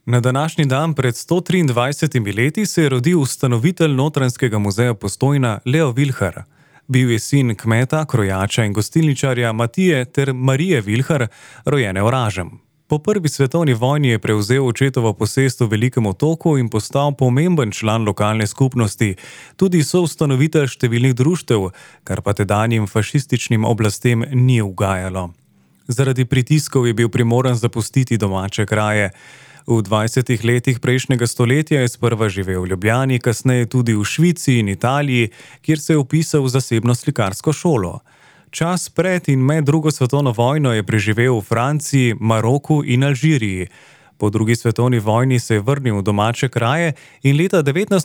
Na današnji dan pred 123 leti se je rodil ustanovitelj Notranjskega muzeja Postojna Leo Vilhar. Bil je sin kmeta, krojača in gostilničarja Matije ter Marije Vilhar, rojene v Ražem. Po prvi svetovni vojni je prevzel očetovo posestvo v Velikem Otoku in postal pomemben član lokalne skupnosti, tudi soustanovitelj številnih društev, kar pa tedanjim fašističnim oblastem ni ugajalo. Zaradi pritiskov je bil primoran zapustiti domače kraje. V 20 letih prejšnjega stoletja je sprva živel v Ljubljani, kasneje tudi v Švici in Italiji, kjer se je vpisal v zasebno slikarsko šolo. Čas pred in med drugo svetovno vojno je preživel v Franciji, Maroku in Alžiriji. Po drugi svetovni vojni se je vrnil v domače kraje in leta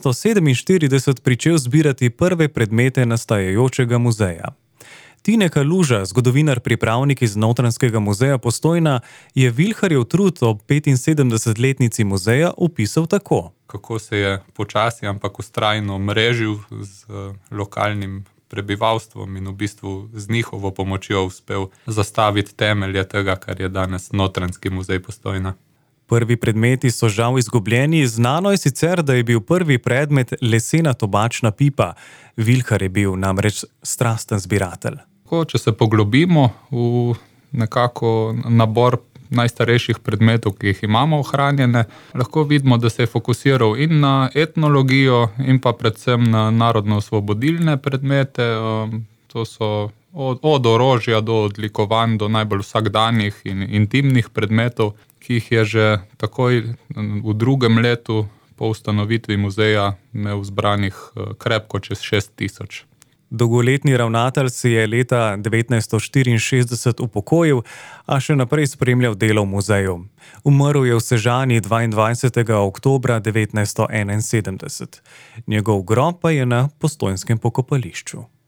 1947 pričel zbirati prve predmete nastajajočega muzeja. Tine Kaluža, zgodovinar pripravnik iz Notranjskega muzeja Postojna, je Vilharjev trud ob 75-letnici muzeja opisal tako. Kako se je počasi, ampak vztrajno mrežil z lokalnim prebivalstvom in v bistvu z njihovo pomočjo uspel zastaviti temelje tega, kar je danes Notranjski muzej Postojna. Prvi predmeti so žal izgubljeni, znano je sicer, da je bil prvi predmet lesena tobačna pipa. Vilhar je bil namreč strasten zbiratelj. Če se poglobimo v nekako nabor najstarejših predmetov, ki jih imamo ohranjene, lahko vidimo, da se je fokusiral in na etnologijo in pa predvsem na narodno-osvobodilne predmete. To so od orožja do odlikovanj, do najbolj vsakdanjih in intimnih predmetov, ki jih je že takoj v drugem letu po ustanovitvi muzeja imel zbranih krepko čez 6000. Dolgoletni ravnatelj se je leta 1964 upokojil, a še naprej spremljal delo v muzeju. Umrl je v Sežani 22. oktobra 1971. Njegov grob pa je na postojnskem pokopališču.